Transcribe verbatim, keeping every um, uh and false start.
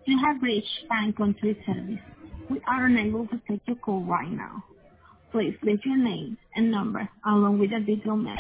You have reached Bank Country Service. We are unable to take your call right now. Please leave your name and number along with a video message.